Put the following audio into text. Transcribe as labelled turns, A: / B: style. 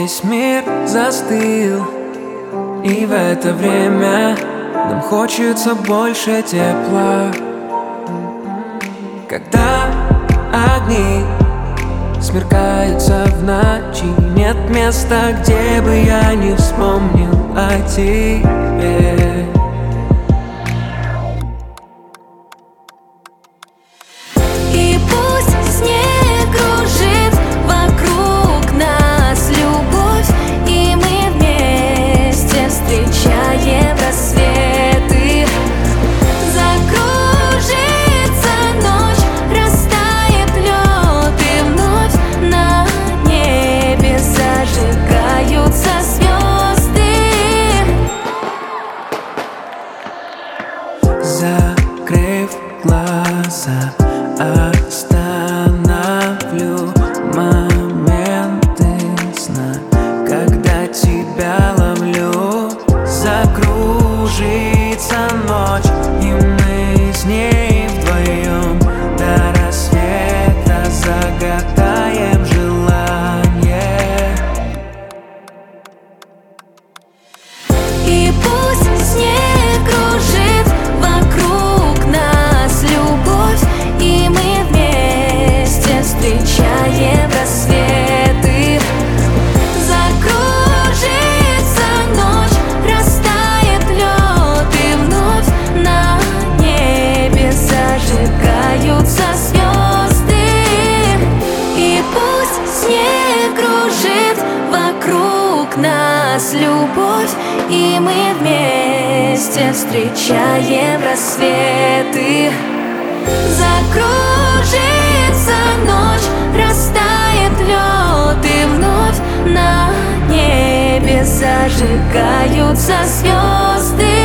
A: Весь мир застыл, и в это время нам хочется больше тепла. Когда огни смеркаются в ночи, нет места, где бы я не вспомнил о тебе.
B: И пусть снег кружит вокруг нас любовь, и мы вместе встречаем рассветы. Закружится ночь, растает лед, и вновь на небе зажигаются звезды.
A: Закрыв глаза, остановлю моменты сна, когда тебя ловлю. Закружится ночь, и мы с ней вдвоем до рассвета загадаем желание.
B: И пусть снег кружит вокруг нас любовь, и мы вместе встречаем рассветы. Закружится ночь, растает лед, и вновь на небе зажигаются звезды. И пусть снег кружит вокруг нас любовь, и мы вместе встречаем рассветы. Закружится ночь, растает лед, и вновь на небе зажигаются звезды.